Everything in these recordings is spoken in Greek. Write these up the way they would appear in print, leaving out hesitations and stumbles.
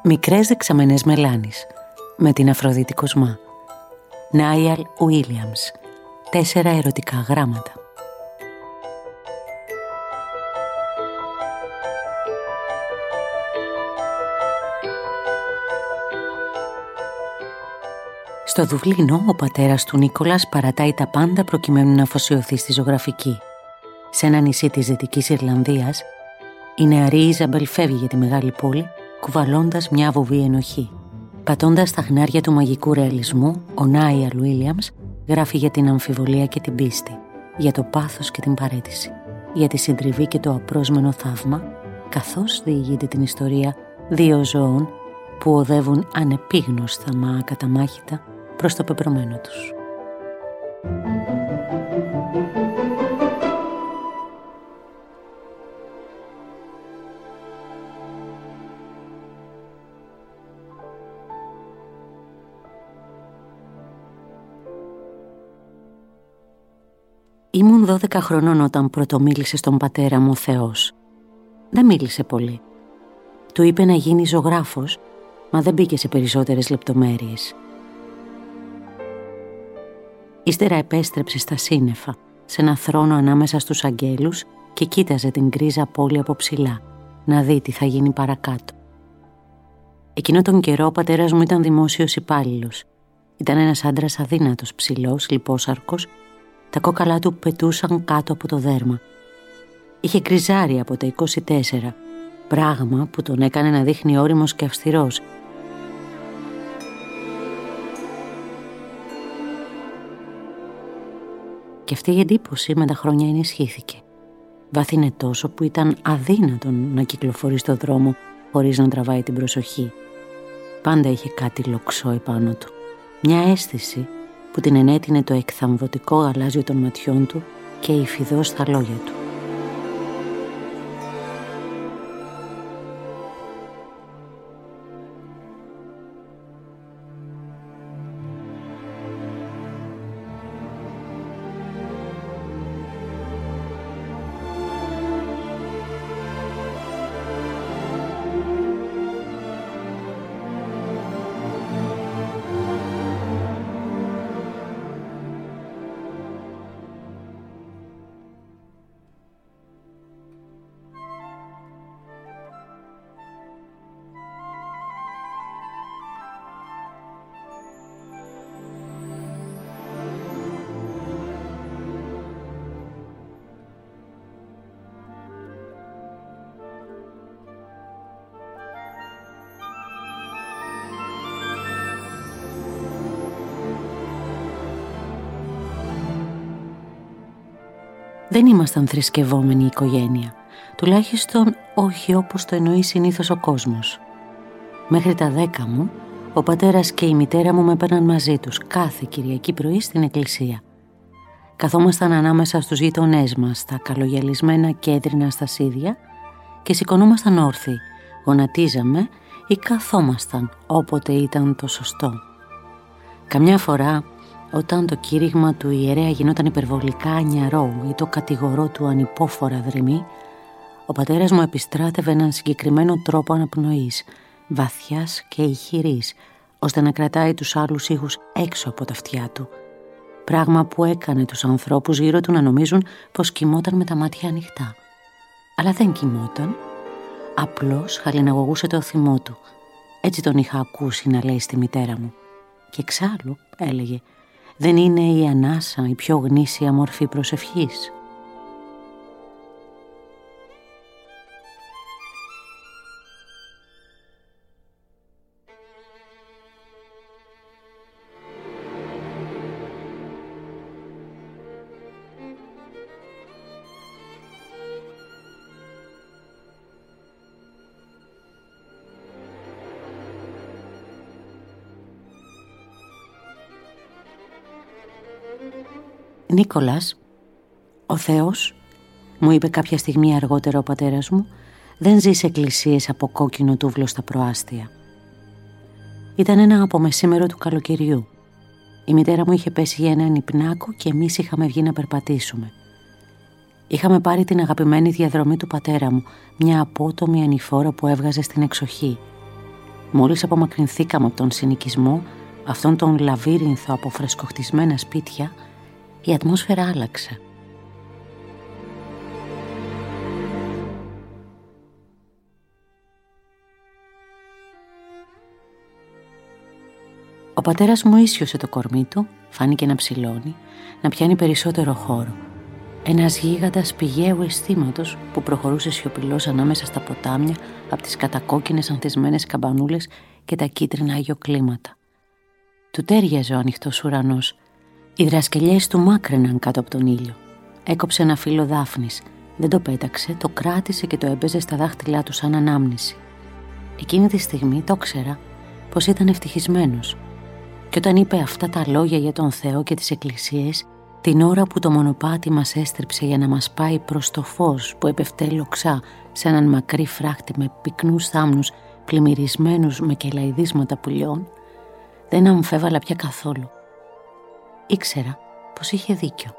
Μικρές δεξαμενές μελάνης με την Αφροδίτη Κοσμά. Νάιαλ Ουίλιαμς. 4 ερωτικά γράμματα. Στο Δουβλίνο, ο πατέρας του Νίκολας παρατάει τα πάντα προκειμένου να αφοσιωθεί στη ζωγραφική. Σε ένα νησί της Δυτικής Ιρλανδίας, η νεαρή Ιζαμπέλ φεύγει για τη μεγάλη πόλη, κουβαλώντας μια βουβή ενοχή. Πατώντας τα χνάρια του μαγικού ρεαλισμού, ο Νάιαλ Ουίλιαμς γράφει για την αμφιβολία και την πίστη, για το πάθος και την παραίτηση, για τη συντριβή και το απρόσμενο θαύμα, καθώς διηγείται την ιστορία δύο ζώων που οδεύουν ανεπίγνωστα μα ακαταμάχητα προς το πεπρωμένο τους. Ήμουν 12 χρονών όταν πρωτομίλησε στον πατέρα μου ο Θεός. Δεν μίλησε πολύ. Του είπε να γίνει ζωγράφος, μα δεν μπήκε σε περισσότερες λεπτομέρειες. Ύστερα επέστρεψε στα σύννεφα, σε ένα θρόνο ανάμεσα στους αγγέλους και κοίταζε την γκρίζα πόλη από ψηλά, να δει τι θα γίνει παρακάτω. Εκείνο τον καιρό ο πατέρας μου ήταν δημόσιος υπάλληλος. Ήταν ένας άντρας αδύνατος, ψηλός, λιπόσαρκος. Τα κόκαλά του πετούσαν κάτω από το δέρμα. Είχε γκριζάρει από τα 24, πράγμα που τον έκανε να δείχνει ώριμος και αυστηρός. Και αυτή η εντύπωση με τα χρόνια ενισχύθηκε. Βάθινε τόσο που ήταν αδύνατον να κυκλοφορεί στο δρόμο χωρίς να τραβάει την προσοχή. Πάντα είχε κάτι λοξό επάνω του. Μια αίσθηση που την ενέτεινε το εκθαμβωτικό γαλάζιο των ματιών του και η φιδώς στα λόγια του. Δεν ήμασταν θρησκευόμενη οικογένεια, τουλάχιστον όχι όπως το εννοεί συνήθως ο κόσμος. Μέχρι τα 10 μου, ο πατέρας και η μητέρα μου με παίρναν μαζί τους κάθε Κυριακή πρωί στην εκκλησία. Καθόμασταν ανάμεσα στους γειτονές μας, στα καλογιαλισμένα κέντρινα στασίδια και σηκωνόμασταν όρθιοι, γονατίζαμε ή καθόμασταν όποτε ήταν το σωστό. Καμιά φορά, όταν το κήρυγμα του ιερέα γινόταν υπερβολικά ανιαρό ή το κατηγορό του ανυπόφορα δρυμή, ο πατέρας μου επιστράτευε έναν συγκεκριμένο τρόπο αναπνοής, βαθιάς και ηχηρής, ώστε να κρατάει τους άλλους ήχους έξω από τα αυτιά του. Πράγμα που έκανε τους ανθρώπους γύρω του να νομίζουν πως κοιμόταν με τα μάτια ανοιχτά. Αλλά δεν κοιμόταν, απλώς χαλιναγωγούσε το θυμό του. Έτσι τον είχα ακούσει να λέει στη μητέρα μου. Και εξάλλου, έλεγε, δεν είναι η ανάσα η πιο γνήσια μορφή προσευχής? Νίκολας, ο Θεός, μου είπε κάποια στιγμή αργότερα ο πατέρας μου, δεν ζει σε εκκλησίες από κόκκινο τούβλο στα προάστια. Ήταν ένα απομεσήμερο του καλοκαιριού. Η μητέρα μου είχε πέσει για έναν υπνάκο και εμείς είχαμε βγει να περπατήσουμε. Είχαμε πάρει την αγαπημένη διαδρομή του πατέρα μου, μια απότομη ανηφόρα που έβγαζε στην εξοχή. Μόλις απομακρυνθήκαμε από τον συνοικισμό, αυτόν τον λαβύρινθο από φρεσκοχτισμένα σπίτια, η ατμόσφαιρα άλλαξε. Ο πατέρας μου ίσιοσε το κορμί του, φάνηκε να ψηλώνει, να πιάνει περισσότερο χώρο. Ένας γίγαντας πηγαίου αισθήματος που προχωρούσε σιωπηλός ανάμεσα στα ποτάμια από τις κατακόκκινες ανθισμένες καμπανούλες και τα κίτρινα αγιοκλίματα. Του τέριαζε ο ανοιχτός ουρανός. Οι δρασκελιές του μάκραιναν κάτω από τον ήλιο. Έκοψε ένα φύλλο δάφνης. Δεν το πέταξε, το κράτησε και το έπαιζε στα δάχτυλά του σαν ανάμνηση. Εκείνη τη στιγμή το ξέρα πως ήταν ευτυχισμένος. Και όταν είπε αυτά τα λόγια για τον Θεό και τις εκκλησίες, την ώρα που το μονοπάτι μας έστριψε για να μας πάει προς το φως που έπεφτε λοξά σε έναν μακρύ φράχτη με πυκνούς θάμνους πλημμυρισμένους με κελαηδίσματα πουλιών, δεν αμφέβαλα πια καθόλου. Ήξερα πως είχε δίκιο.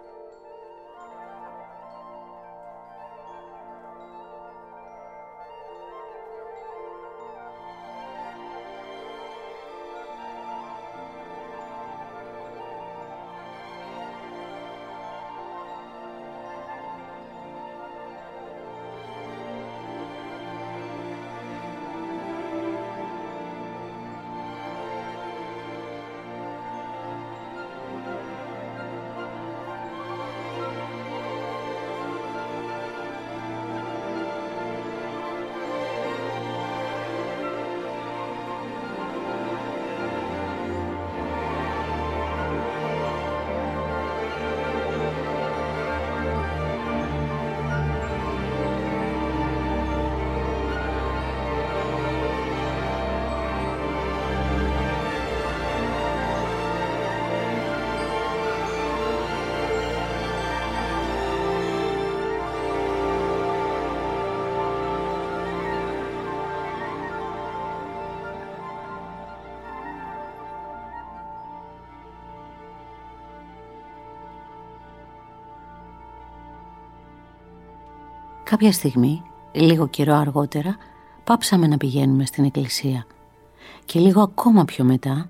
Κάποια στιγμή, λίγο καιρό αργότερα, πάψαμε να πηγαίνουμε στην εκκλησία. Και λίγο ακόμα πιο μετά,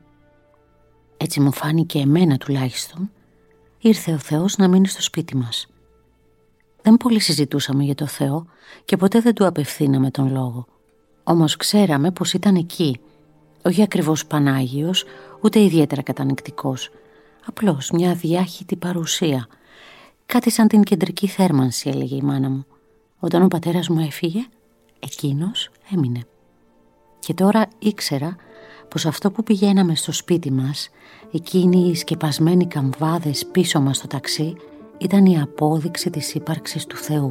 έτσι μου φάνηκε εμένα τουλάχιστον, ήρθε ο Θεός να μείνει στο σπίτι μας. Δεν πολύ συζητούσαμε για το Θεό και ποτέ δεν του απευθύναμε τον λόγο. Όμως ξέραμε πως ήταν εκεί, όχι ακριβώς Πανάγιος, ούτε ιδιαίτερα κατανυκτικός. Απλώς μια διάχυτη παρουσία. Κάτι σαν την κεντρική θέρμανση, έλεγε η μάνα μου. Όταν ο πατέρας μου έφυγε, εκείνος έμεινε. Και τώρα ήξερα πως αυτό που πηγαίναμε στο σπίτι μας, εκείνοι οι σκεπασμένοι καμβάδες πίσω μας στο ταξί, ήταν η απόδειξη της ύπαρξης του Θεού.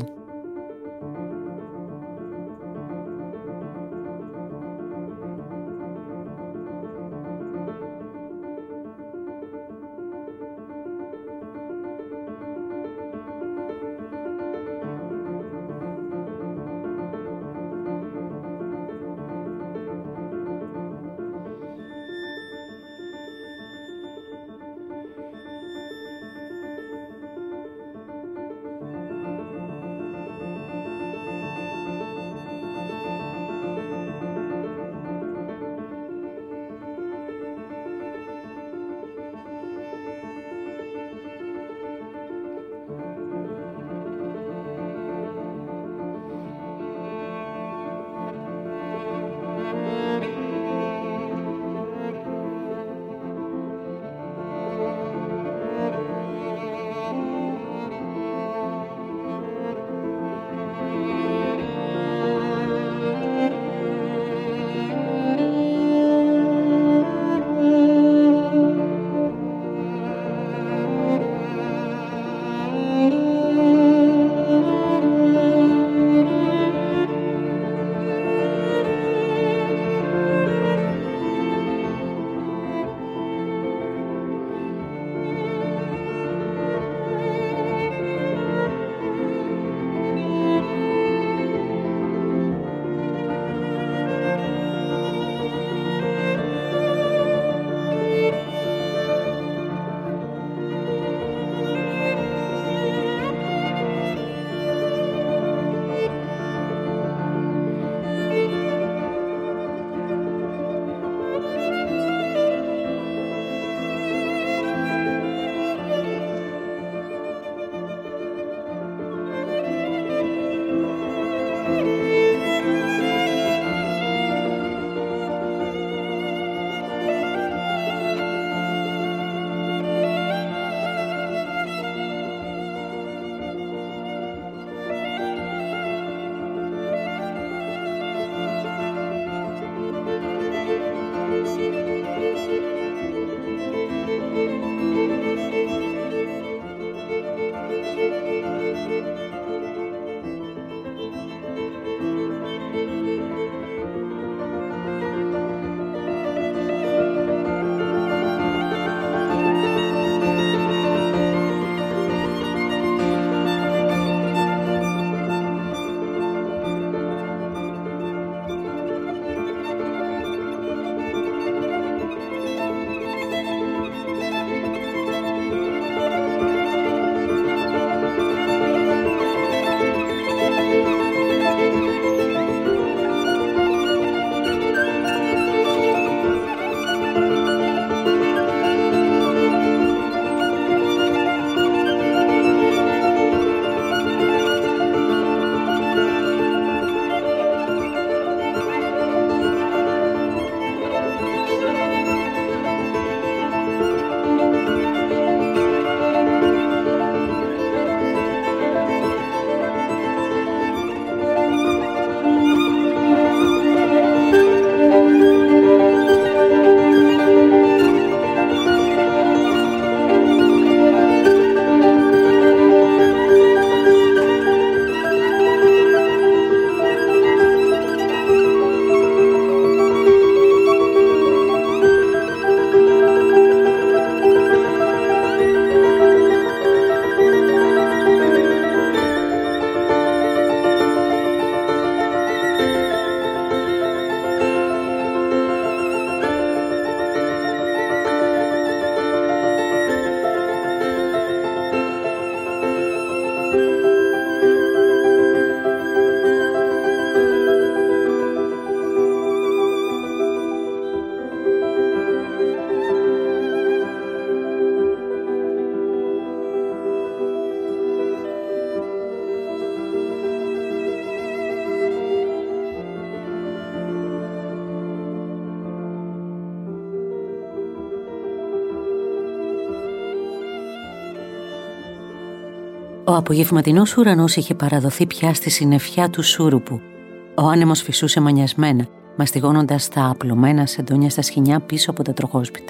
Ο απογευματινός ουρανός είχε παραδοθεί πια στη συννεφιά του σούρουπου. Ο άνεμος φυσούσε μανιασμένα, μαστιγώνοντας τα απλωμένα σεντόνια στα σχοινιά πίσω από τα τροχόσπιτα.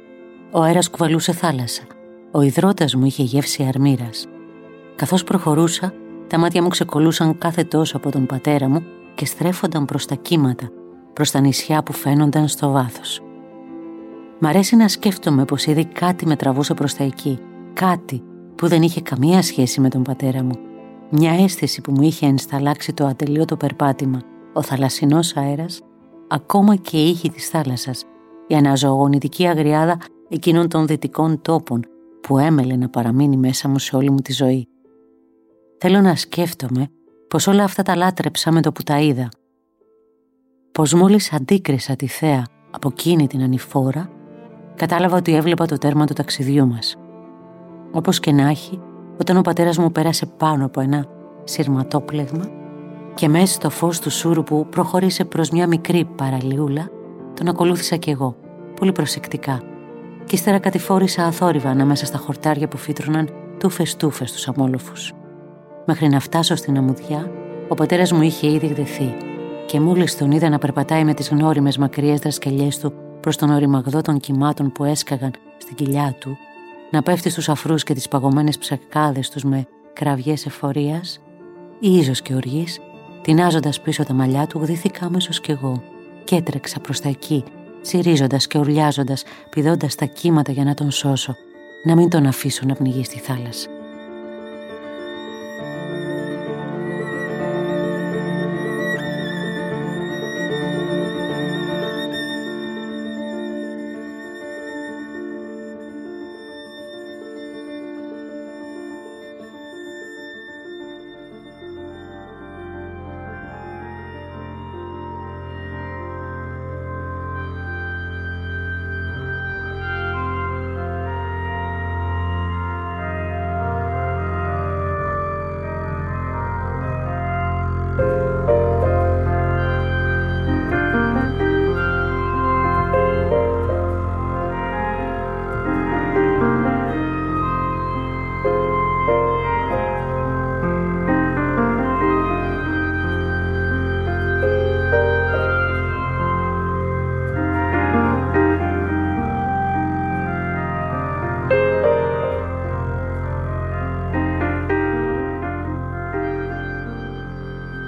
Ο αέρας κουβαλούσε θάλασσα. Ο υδρότας μου είχε γεύση αρμύρας. Καθώς προχωρούσα, τα μάτια μου ξεκολλούσαν κάθε τόσο από τον πατέρα μου και στρέφονταν προς τα κύματα, προς τα νησιά που φαίνονταν στο βάθος. Μ' αρέσει να σκέφτομαι πως ήδη κάτι με τραβούσε προς τα εκεί, κάτι που δεν είχε καμία σχέση με τον πατέρα μου. Μια αίσθηση που μου είχε ενσταλλάξει το ατελείωτο περπάτημα, ο θαλασσινός αέρας, ακόμα και οι ήχοι της θάλασσας, η αναζωογονητική αγριάδα εκείνων των δυτικών τόπων που έμελε να παραμείνει μέσα μου σε όλη μου τη ζωή. Θέλω να σκέφτομαι πως όλα αυτά τα λάτρεψα με το που τα είδα. Πως μόλις αντίκρισα τη θέα από εκείνη την ανηφόρα, κατάλαβα ότι έβλεπα το τέρμα του ταξιδιού μας. Όπως και να έχει, όταν ο πατέρας μου πέρασε πάνω από ένα σειρματόπλεγμα και μέσα στο φως του σούρουπου προχώρησε προς μια μικρή παραλιούλα, τον ακολούθησα κι εγώ, πολύ προσεκτικά, και ύστερα κατηφόρησα αθόρυβα ανάμεσα στα χορτάρια που φύτρωναν τούφες-τούφες τους αμόλοφους. Μέχρι να φτάσω στην αμμουδιά, ο πατέρας μου είχε ήδη γδεθεί και μόλις τον είδα να περπατάει με τις γνώριμες μακριές δρασκελιές του προς τον οριμαγδό των κυμάτων που έσκαγαν στην κοιλιά του, να πέφτει στους αφρούς και τις παγωμένες ψεκάδες τους με κραυγές εφορίας, ίζος και οργής, τεινάζοντας πίσω τα μαλλιά του, γδύθηκα αμέσως κι εγώ και έτρεξα προς τα εκεί, τσιρίζοντας και ουρλιάζοντας, πηδώντας τα κύματα για να τον σώσω, να μην τον αφήσω να πνιγεί στη θάλασσα.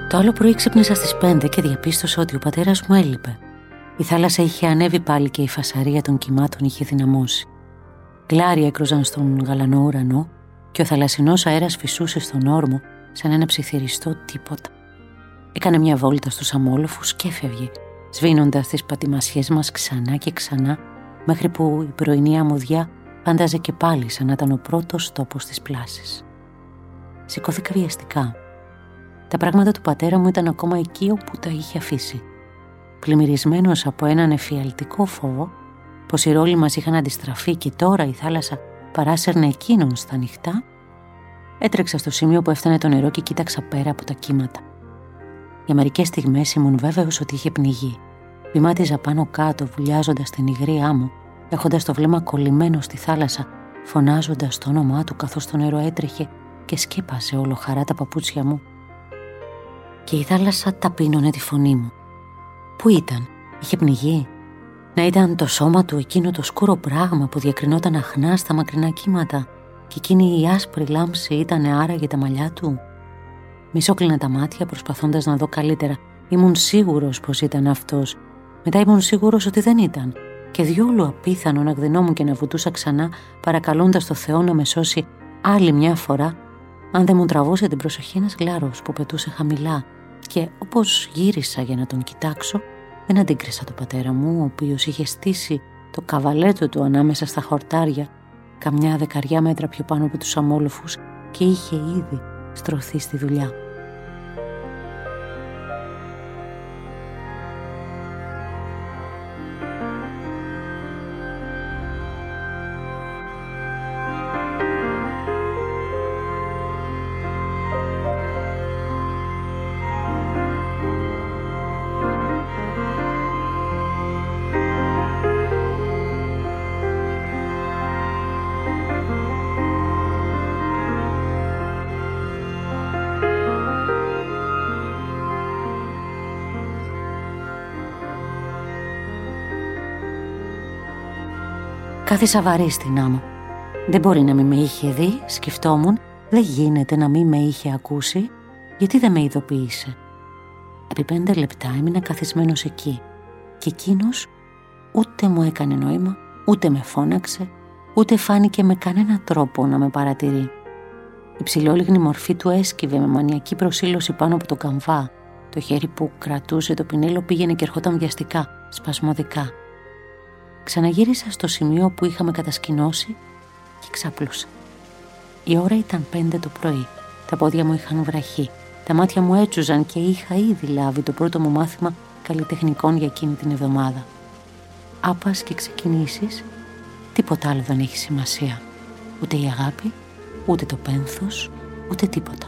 Το άλλο πρωί ξύπνησα στις 5 και διαπίστωσα ότι ο πατέρας μου έλειπε. Η θάλασσα είχε ανέβει πάλι και η φασαρία των κυμάτων είχε δυναμώσει. Γλάρια έκρουζαν στον γαλανό ουρανό και ο θαλασσινός αέρας φυσούσε στον όρμο σαν ένα ψιθυριστό τίποτα. Έκανε μια βόλτα στους αμόλοφους και έφευγε, σβήνοντας τις πατημασιές μας ξανά και ξανά, μέχρι που η πρωινή αμμουδιά φάνταζε και πάλι σαν να ήταν ο πρώτος τόπος της πλάσης. Σηκώθηκα βιαστικά. Τα πράγματα του πατέρα μου ήταν ακόμα εκεί όπου τα είχε αφήσει. Πλημμυρισμένος από έναν εφιαλτικό φόβο πως οι ρόλοι μας είχαν αντιστραφεί και τώρα η θάλασσα παράσερνε εκείνον στα νυχτά, έτρεξα στο σημείο που έφτανε το νερό και κοίταξα πέρα από τα κύματα. Για μερικές στιγμές ήμουν βέβαιος ότι είχε πνιγεί. Βημάτιζα πάνω κάτω, βουλιάζοντας την υγρή άμμο, έχοντας το βλέμμα κολλημένο στη θάλασσα, φωνάζοντας το όνομά του καθώς το νερό έτρεχε και σκέπασε όλο χαρά τα παπούτσια μου. Και η θάλασσα ταπείνωνε τη φωνή μου. Πού ήταν, είχε πνιγεί? Να ήταν το σώμα του εκείνο το σκούρο πράγμα που διακρινόταν αχνά στα μακρινά κύματα και εκείνη η άσπρη λάμψη ήταν άραγε τα μαλλιά του? Μισόκλεινα τα μάτια προσπαθώντας να δω καλύτερα. Ήμουν σίγουρος πως ήταν αυτός. Μετά ήμουν σίγουρος ότι δεν ήταν. Και διόλου απίθανο να γδυνόμουν και να βουτούσα ξανά, παρακαλώντας το Θεό να με σώσει άλλη μια φορά, αν δεν μου τραβούσε την προσοχή ένας γλάρος που πετούσε χαμηλά. Και όπως γύρισα για να τον κοιτάξω, δεν αντίκρισα τον πατέρα μου, ο οποίος είχε στήσει το καβαλέτο του ανάμεσα στα χορτάρια, καμιά 10 μέτρα πιο πάνω από τους αμόλοφους, και είχε ήδη στρωθεί στη δουλειά. Κάθισα βαρύ στην άμμο. Δεν μπορεί να μην με είχε δει, σκεφτόμουν. Δεν γίνεται να μην με είχε ακούσει. Γιατί δεν με ειδοποίησε? Επί 5 λεπτά έμεινα καθισμένος εκεί. Και εκείνος ούτε μου έκανε νόημα, ούτε με φώναξε, ούτε φάνηκε με κανένα τρόπο να με παρατηρεί. Η ψηλόλιγνη μορφή του έσκυβε με μανιακή προσήλωση πάνω από το καμβά. Το χέρι που κρατούσε το πινέλο πήγαινε και ερχόταν βιαστικά, σπασμωδικά. Ξαναγύρισα στο σημείο που είχαμε κατασκηνώσει και ξάπλωσα. Η ώρα ήταν 5 το πρωί. Τα πόδια μου είχαν βραχεί. Τα μάτια μου έτσουζαν και είχα ήδη λάβει το πρώτο μου μάθημα καλλιτεχνικών για εκείνη την εβδομάδα. Άπας και ξεκινήσεις, τίποτα άλλο δεν έχει σημασία. Ούτε η αγάπη, ούτε το πένθος, ούτε τίποτα.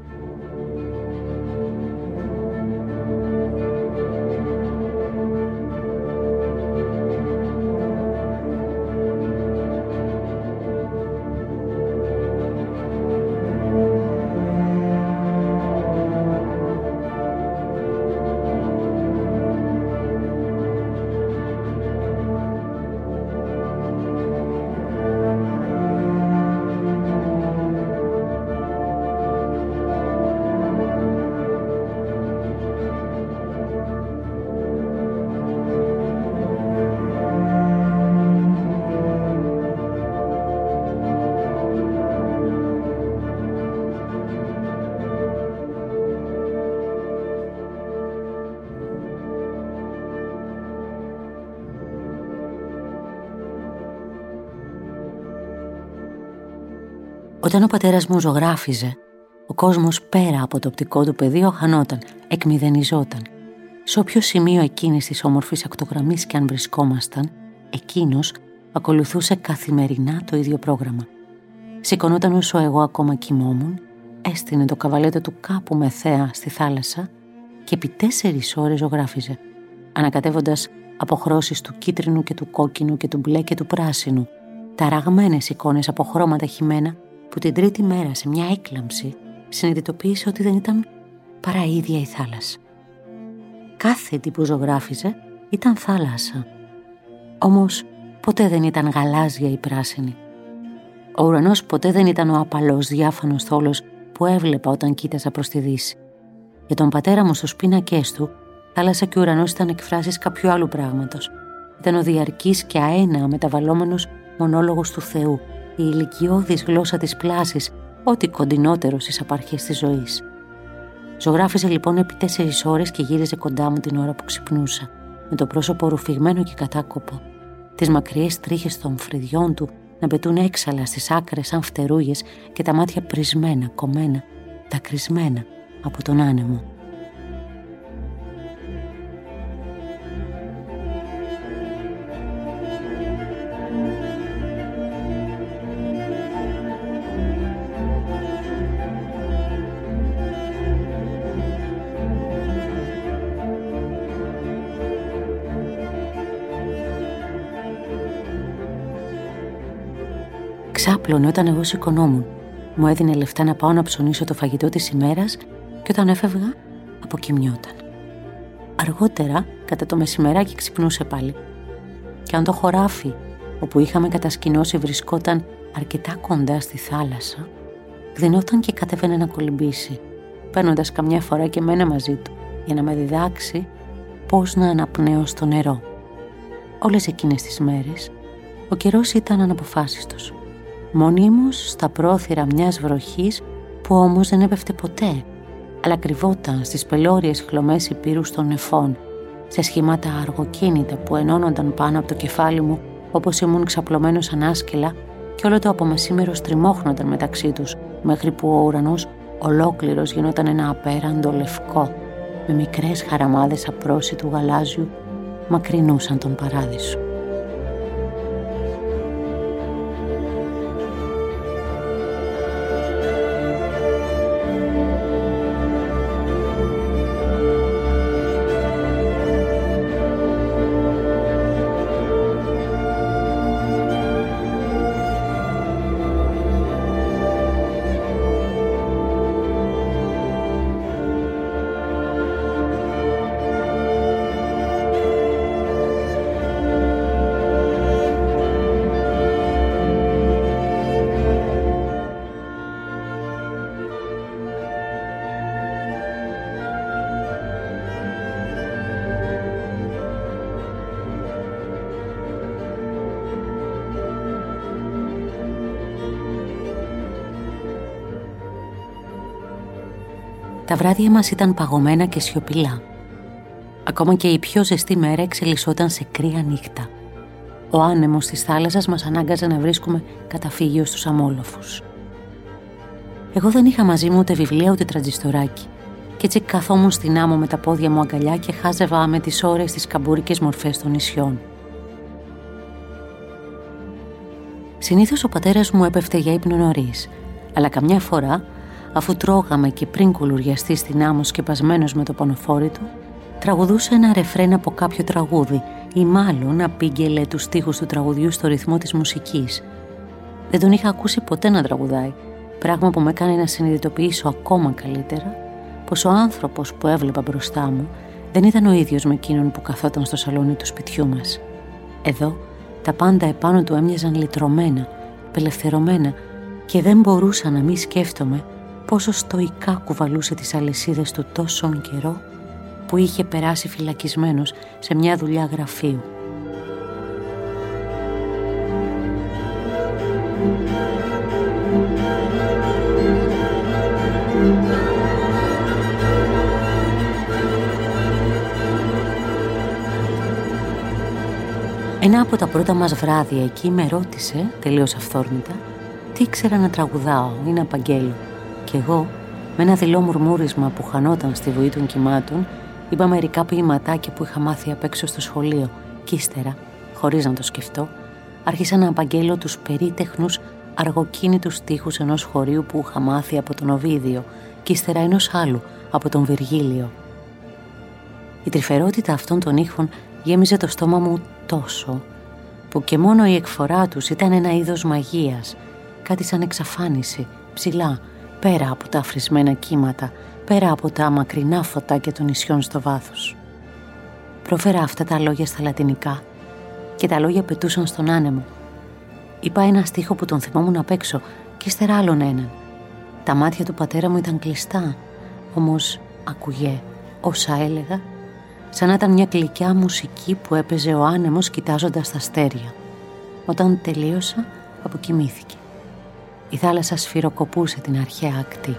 Όταν ο πατέρας μου ζωγράφιζε, ο κόσμος πέρα από το οπτικό του πεδίο χανόταν, εκμηδενιζόταν. Σε όποιο σημείο εκείνης της όμορφης ακτογραμμής κι αν βρισκόμασταν, εκείνος ακολουθούσε καθημερινά το ίδιο πρόγραμμα. Σηκωνόταν όσο εγώ ακόμα κοιμόμουν, έστεινε το καβαλέτο του κάπου με θέα στη θάλασσα και επί 4 ώρες ζωγράφιζε, ανακατεύοντας αποχρώσεις του κίτρινου και του κόκκινου και του μπλε και του πράσινου, ταραγμένες εικόνες από χρώματα χυμένα, που την τρίτη μέρα σε μια έκλαμψη συνειδητοποίησε ότι δεν ήταν παρά η ίδια η θάλασσα. Κάθε τι που ζωγράφιζε ήταν θάλασσα. Όμως ποτέ δεν ήταν γαλάζια ή πράσινη. Ο ουρανός ποτέ δεν ήταν ο απαλός διάφανος θόλος που έβλεπα όταν κοίταζα προς τη δύση. Για τον πατέρα μου στους πίνακές του, θάλασσα και ουρανός ήταν εκφράσεις κάποιου άλλου πράγματος. Ήταν ο διαρκής και αέναα μεταβαλλόμενος μονόλογος του Θεού, η ηλικιώδης γλώσσα της πλάσης, ό,τι κοντινότερο στις απαρχές της ζωής. Ζωγράφιζε λοιπόν επί 4 ώρες και γύριζε κοντά μου την ώρα που ξυπνούσα, με το πρόσωπο ρουφηγμένο και κατάκοπο, τις μακριές τρίχες των φρυδιών του να πετούν έξαλα στις άκρες σαν φτερούγες και τα μάτια πρισμένα, κομμένα, δακρυσμένα από τον άνεμο. Ξάπλωνε όταν εγώ σηκωνόμουν. Μου έδινε λεφτά να πάω να ψωνίσω το φαγητό της ημέρας και όταν έφευγα αποκοιμιόταν. Αργότερα, κατά το μεσημεράκι, ξυπνούσε πάλι. Και αν το χωράφι όπου είχαμε κατασκηνώσει βρισκόταν αρκετά κοντά στη θάλασσα, γδινόταν και κατέβαινε να κολυμπήσει, παίρνοντας καμιά φορά και μένα μαζί του για να με διδάξει πώς να αναπνέω στο νερό. Όλες εκείνες τις μέρες ο καιρός ήταν αναποφάσιστος, μονίμως στα πρόθυρα μιας βροχής που όμως δεν έπεφτε ποτέ, αλλά κρυβόταν στις πελώριες χλωμές υπήρους των νεφών, σε σχήματα αργοκίνητα που ενώνονταν πάνω από το κεφάλι μου όπως ήμουν ξαπλωμένος ανάσκελα και όλο το απομεσήμερο στριμώχνονταν μεταξύ τους μέχρι που ο ουρανός ολόκληρος γινόταν ένα απέραντο λευκό με μικρές χαραμάδες απρόσιτου γαλάζιου μακρινούσαν τον παράδεισο. Τα βράδια μας ήταν παγωμένα και σιωπηλά. Ακόμα και η πιο ζεστή μέρα εξελισσόταν σε κρύα νύχτα. Ο άνεμος της θάλασσας μας ανάγκαζε να βρίσκουμε καταφύγιο στους αμόλοφους. Εγώ δεν είχα μαζί μου ούτε βιβλία ούτε τραντζιστοράκι, κι έτσι καθόμουν στην άμμο με τα πόδια μου αγκαλιά και χάζευα με τις ώρες τις καμπούρικες μορφές των νησιών. Συνήθως ο πατέρας μου έπεφτε για ύπνο νωρίς, αλλά καμιά φορά, αφού τρώγαμε και πριν κουλουριαστεί στην άμμο σκεπασμένος με το πονοφόρι του, τραγουδούσε ένα ρεφρέν από κάποιο τραγούδι ή μάλλον απήγγελε τους στίχους του τραγουδιού στο ρυθμό της μουσικής. Δεν τον είχα ακούσει ποτέ να τραγουδάει, πράγμα που με έκανε να συνειδητοποιήσω ακόμα καλύτερα πως ο άνθρωπος που έβλεπα μπροστά μου δεν ήταν ο ίδιος με εκείνον που καθόταν στο σαλόνι του σπιτιού μας. Εδώ τα πάντα επάνω του έμοιαζαν λυτρωμένα, απελευθερωμένα και δεν μπορούσα να μη σκέφτομαι πόσο στοικά κουβαλούσε τις αλυσίδες του τόσον καιρό που είχε περάσει φυλακισμένος σε μια δουλειά γραφείου. Ένα από τα πρώτα μας βράδια εκεί με ρώτησε, τελείως αυθόρμητα, τι ήξερα να τραγουδάω ή να απαγγέλω. Και εγώ, με ένα δειλό μουρμούρισμα που χανόταν στη βοή των κυμάτων, είπα μερικά ποιηματάκια που είχα μάθει απ' έξω στο σχολείο και ύστερα, χωρίς να το σκεφτώ, άρχισα να απαγγέλω τους περίτεχνους αργοκίνητους στίχους ενός χωρίου που είχα μάθει από τον Οβίδιο και ύστερα ενός άλλου από τον Βυργίλιο. Η τρυφερότητα αυτών των ήχων γέμιζε το στόμα μου τόσο, που και μόνο η εκφορά τους ήταν ένα είδος μαγείας, κάτι σαν εξαφάνιση, ψηλά, πέρα από τα αφρισμένα κύματα, πέρα από τα μακρινά φωτάκια των νησιών στο βάθος. Πρόφερα αυτά τα λόγια στα λατινικά και τα λόγια πετούσαν στον άνεμο. Είπα ένα στίχο που τον θυμόμουν απ' έξω και ύστερα άλλον έναν. Τα μάτια του πατέρα μου ήταν κλειστά, όμως άκουγε όσα έλεγα, σαν να ήταν μια γλυκιά μουσική που έπαιζε ο άνεμος κοιτάζοντας τα αστέρια. Όταν τελείωσα, αποκοιμήθηκε. Η θάλασσα σφυροκοπούσε την αρχαία ακτή.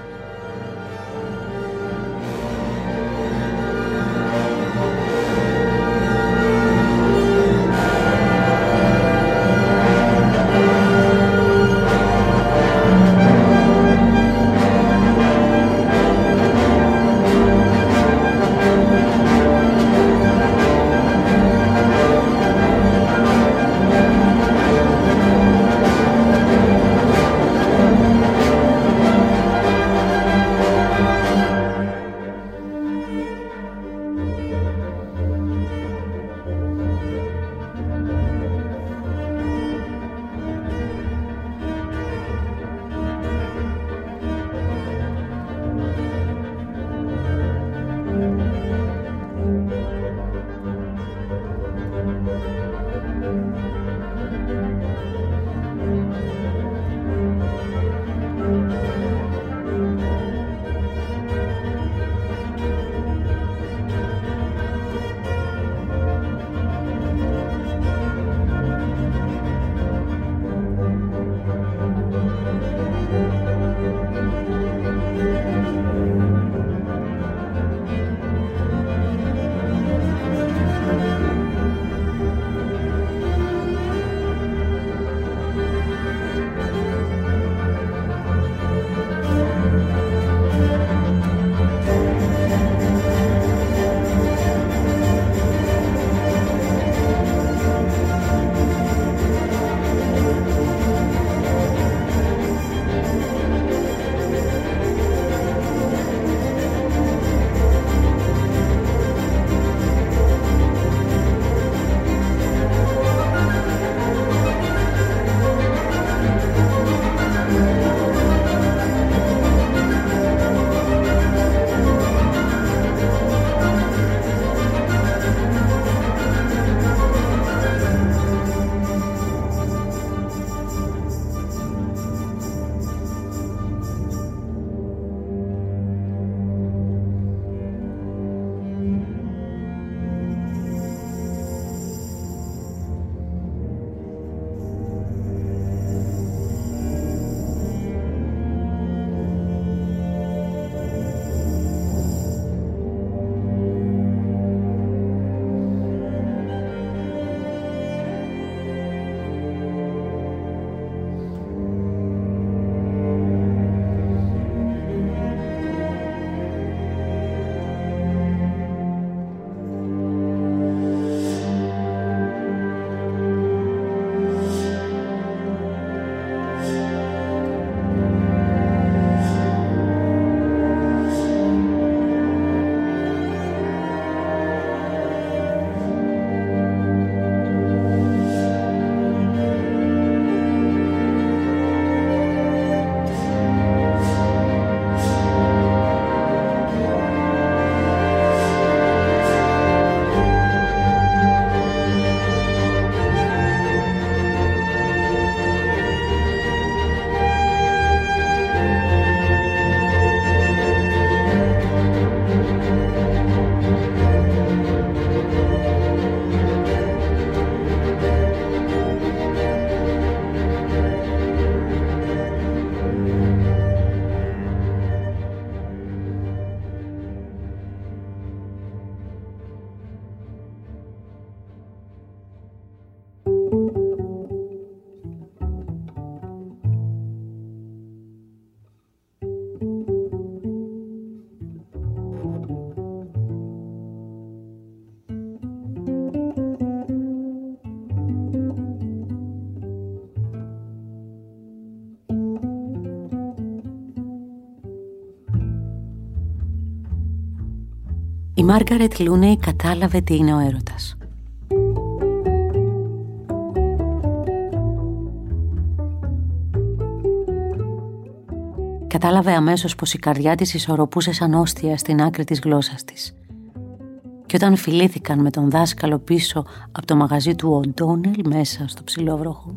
Η Μάργαρετ Λούνεϊ κατάλαβε τι είναι ο έρωτας. Κατάλαβε αμέσως πως η καρδιά της ισορροπούσε σαν όστια στην άκρη της γλώσσας της. Και όταν φιλήθηκαν με τον δάσκαλο πίσω από το μαγαζί του Οντόνελ μέσα στο ψηλόβροχο,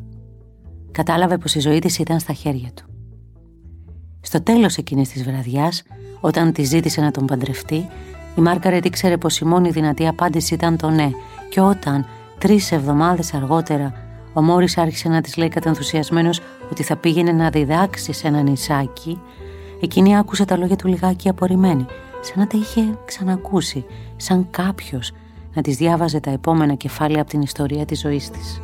κατάλαβε πως η ζωή της ήταν στα χέρια του. Στο τέλος εκείνης της βραδιάς, Όταν τη ζήτησε να τον παντρευτεί, η Μάργαρετ ήξερε πως η μόνη δυνατή απάντηση ήταν το ναι, και όταν 3 εβδομάδες αργότερα ο Μόρις άρχισε να της λέει κατενθουσιασμένος ότι θα πήγαινε να διδάξει σε ένα νησάκι, εκείνη άκουσε τα λόγια του λιγάκι απορριμμένη, σαν να τα είχε ξανακούσει, σαν κάποιος να της διάβαζε τα επόμενα κεφάλαια από την ιστορία της ζωής της.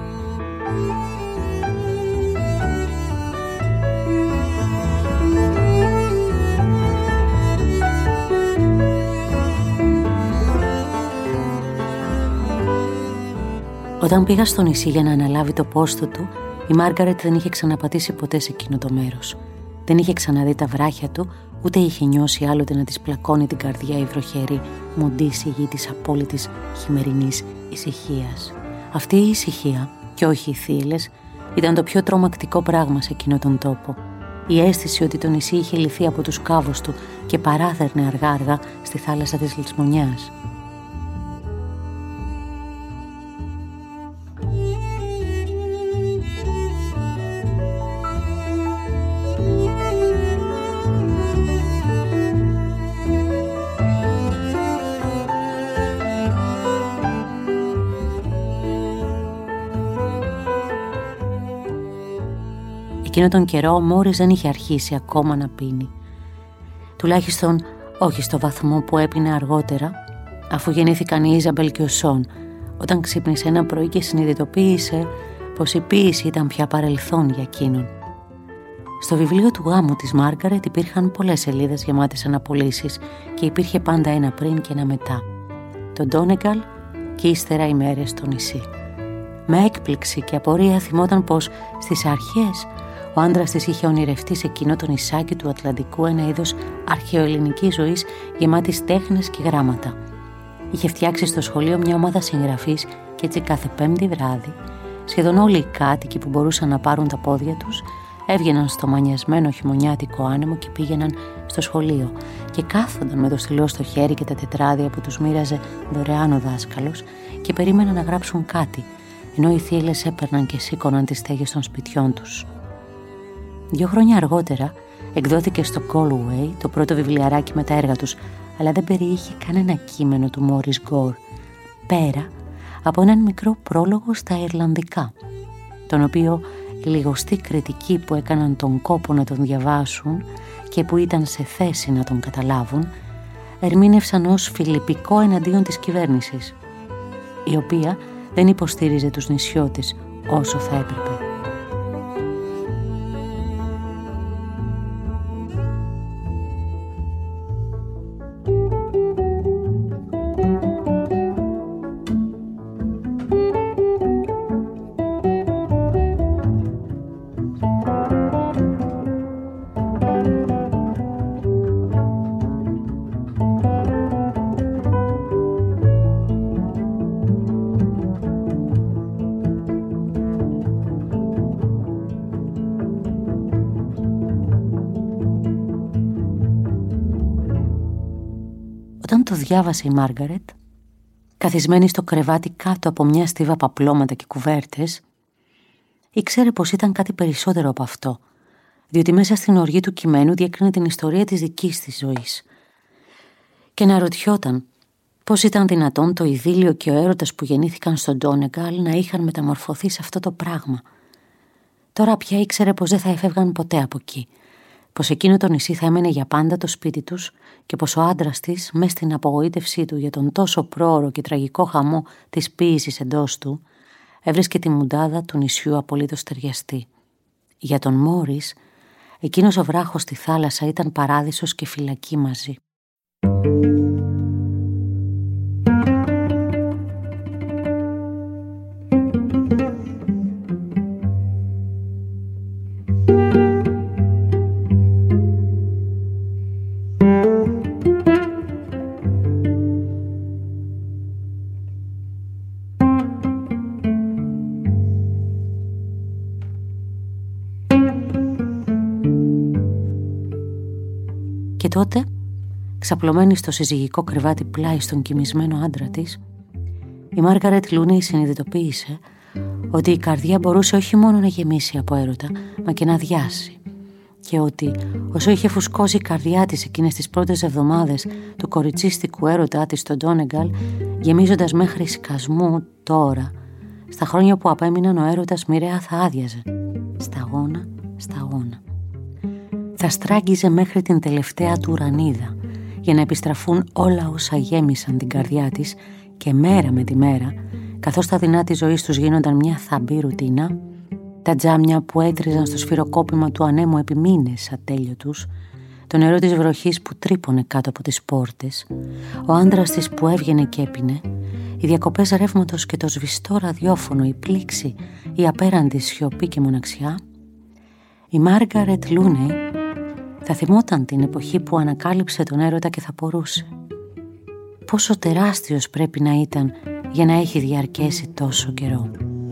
Όταν πήγα στο νησί για να αναλάβει το πόστο του, η Μάργαρετ δεν είχε ξαναπατήσει ποτέ σε εκείνο το μέρος. Δεν είχε ξαναδεί τα βράχια του, ούτε είχε νιώσει άλλοτε να της πλακώνει την καρδιά η βροχερή, μοντή σιγή της απόλυτης χειμερινής ησυχίας. Αυτή η ησυχία, και όχι οι θύελλες, ήταν το πιο τρομακτικό πράγμα σε εκείνο τον τόπο. Η αίσθηση ότι το νησί είχε λυθεί από τους κάβους του και παράδερνε αργά-αργά στη θάλασσα της λησμονιάς. Εκείνο τον καιρό ο Μόρις δεν είχε αρχίσει ακόμα να πίνει. Τουλάχιστον όχι στο βαθμό που έπινε αργότερα, αφού γεννήθηκαν η Ιζαμπέλ και ο Σον, όταν ξύπνησε ένα πρωί και συνειδητοποίησε πως η ποίηση ήταν πια παρελθόν για εκείνον. Στο βιβλίο του γάμου της Μάργαρετ υπήρχαν πολλές σελίδες γεμάτες αναπολύσεις και υπήρχε πάντα ένα πριν και ένα μετά. Το Ντόνεγκαλ και ύστερα οι μέρες στο νησί. Με έκπληξη και απορία θυμόταν πως στις αρχές ο άντρας της είχε ονειρευτεί σε εκείνο το νησάκι του Ατλαντικού ένα είδος αρχαιοελληνικής ζωής γεμάτης τέχνες και γράμματα. Είχε φτιάξει στο σχολείο μια ομάδα συγγραφής και έτσι κάθε Πέμπτη βράδυ σχεδόν όλοι οι κάτοικοι που μπορούσαν να πάρουν τα πόδια τους έβγαιναν στο μανιασμένο χειμωνιάτικο άνεμο και πήγαιναν στο σχολείο και κάθονταν με το στυλό στο χέρι και τα τετράδια που τους μοίραζε δωρεάν ο δάσκαλος και περίμεναν να γράψουν κάτι, ενώ οι θύελλες έπαιρναν και σήκωναν τις στέγες των σπιτιών τους. 2 χρόνια αργότερα εκδόθηκε στο Galway το πρώτο βιβλιαράκι με τα έργα τους, αλλά δεν περιείχε κανένα κείμενο του Μόρις Γκορ, πέρα από έναν μικρό πρόλογο στα Ιρλανδικά, τον οποίο οι λιγοστοί κριτικοί που έκαναν τον κόπο να τον διαβάσουν και που ήταν σε θέση να τον καταλάβουν, ερμήνευσαν ως φιλιππικό εναντίον της κυβέρνησης, η οποία δεν υποστήριζε τους νησιώτες όσο θα έπρεπε. Όταν το διάβασε η Μάργαρετ, καθισμένη στο κρεβάτι κάτω από μια στίβα παπλώματα και κουβέρτες, ήξερε πως ήταν κάτι περισσότερο από αυτό, διότι μέσα στην οργή του κειμένου διέκρινε την ιστορία της δικής της ζωής. Και να ρωτιόταν πώς ήταν δυνατόν το ειδήλιο και ο έρωτας που γεννήθηκαν στον Ντόνεγκαλ να είχαν μεταμορφωθεί σε αυτό το πράγμα. Τώρα πια ήξερε πως δεν θα έφευγαν ποτέ από εκεί, πως εκείνο το νησί θα έμενε για πάντα το σπίτι τους και πως ο άντρας της, μες στην απογοήτευσή του για τον τόσο πρόωρο και τραγικό χαμό της ποίησης εντός του, έβρισκε τη μουντάδα του νησιού απολύτως ταιριαστή. Για τον Μόρις, εκείνος ο βράχος στη θάλασσα ήταν παράδεισος και φυλακή μαζί. Και τότε, ξαπλωμένη στο συζυγικό κρεβάτι πλάι στον κοιμισμένο άντρα της, η Μάργαρετ Λούνεϊ συνειδητοποίησε ότι η καρδιά μπορούσε όχι μόνο να γεμίσει από έρωτα, μα και να διάσει. και ότι όσο είχε φουσκώσει η καρδιά της εκείνες τις πρώτες εβδομάδες του κοριτσίστικου έρωτά της στον Ντόνεγκαλ, γεμίζοντας μέχρι σκασμού, τώρα, στα χρόνια που απέμειναν, ο έρωτας μοιραία θα άδειαζε. Σταγόνα, σταγόνα. Θα στράγγιζε μέχρι την τελευταία του ουρανίδα, για να επιστραφούν όλα όσα γέμισαν την καρδιά της, και μέρα με τη μέρα, καθώς τα δεινά της ζωής τους γίνονταν μια θαμπή ρουτίνα, τα τζάμια που έτριζαν στο σφυροκόπημα του ανέμου επί μήνες ατέλειωτους, το νερό της βροχής που τρύπωνε κάτω από τις πόρτες, ο άντρας της που έβγαινε και έπινε, οι διακοπές ρεύματος και το σβηστό ραδιόφωνο, η πλήξη, η απέραντη σιωπή και μοναξιά, η Μάργαρετ Λούνεϊ θα θυμόταν την εποχή που ανακάλυψε τον έρωτα και θα πορούσε. Πόσο τεράστιος πρέπει να ήταν για να έχει διαρκέσει τόσο καιρό.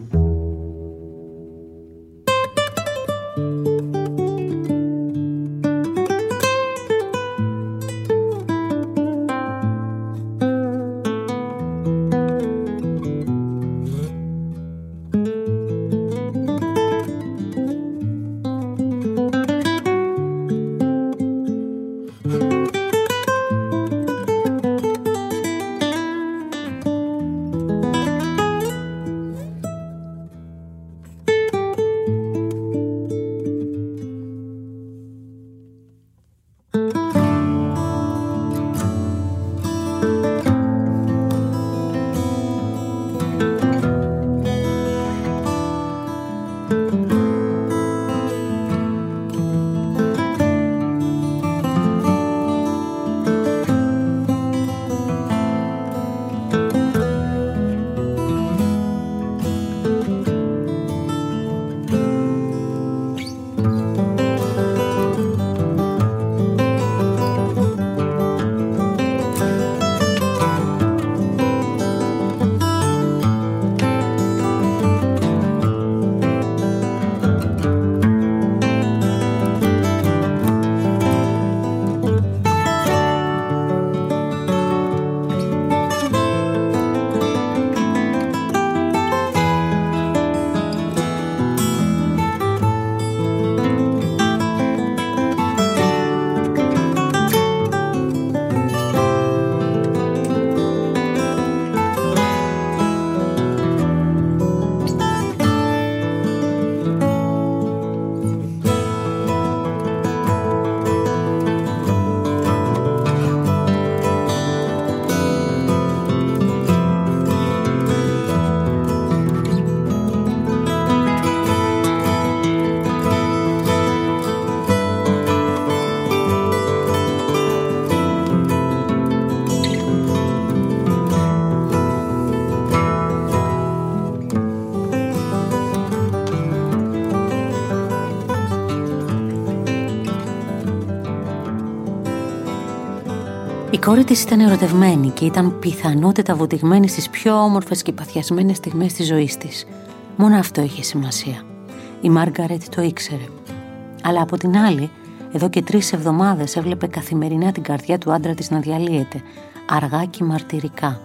Η κόρη της ήταν ερωτευμένη και ήταν πιθανότατα βουτυγμένη στις πιο όμορφες και παθιασμένες στιγμές της ζωής της. Μόνο αυτό είχε σημασία. Η Μάργαρετ το ήξερε. Αλλά από την άλλη, εδώ και 3 εβδομάδες έβλεπε καθημερινά την καρδιά του άντρα της να διαλύεται, αργά και μαρτυρικά.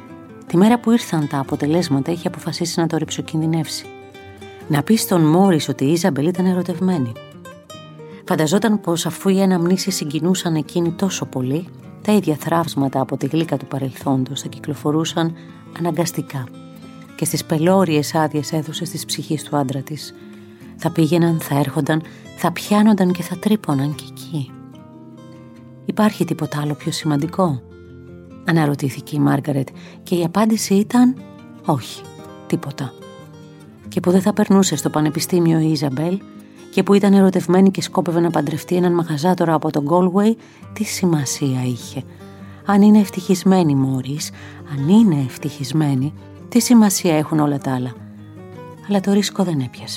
Τη μέρα που ήρθαν τα αποτελέσματα είχε αποφασίσει να το ρυψοκινδυνεύσει. Να πει στον Μόρις ότι η Ιζαμπέλ ήταν ερωτευμένη. Φανταζόταν πως αφού οι αναμνήσεις συγκινούσαν εκείνη τόσο πολύ, τα ίδια θραύσματα από τη γλύκα του παρελθόντος θα κυκλοφορούσαν αναγκαστικά και στις πελώριες άδειες έδωσε της ψυχής του άντρα της. Θα πήγαιναν, θα έρχονταν, θα πιάνονταν και θα τρύπωναν και εκεί. Υπάρχει τίποτα άλλο πιο σημαντικό? Αναρωτήθηκε η Μάργαρετ και η απάντηση ήταν όχι, τίποτα. Και που δεν θα περνούσε στο πανεπιστήμιο η Ιζαμπέλ και που ήταν ερωτευμένη και σκόπευε να παντρευτεί έναν μαγαζάτορα από τον Γκόλουεϊ, τι σημασία είχε? Αν είναι ευτυχισμένη, Μόρις, αν είναι ευτυχισμένη, τι σημασία έχουν όλα τα άλλα? Αλλά το ρίσκο δεν έπιασε.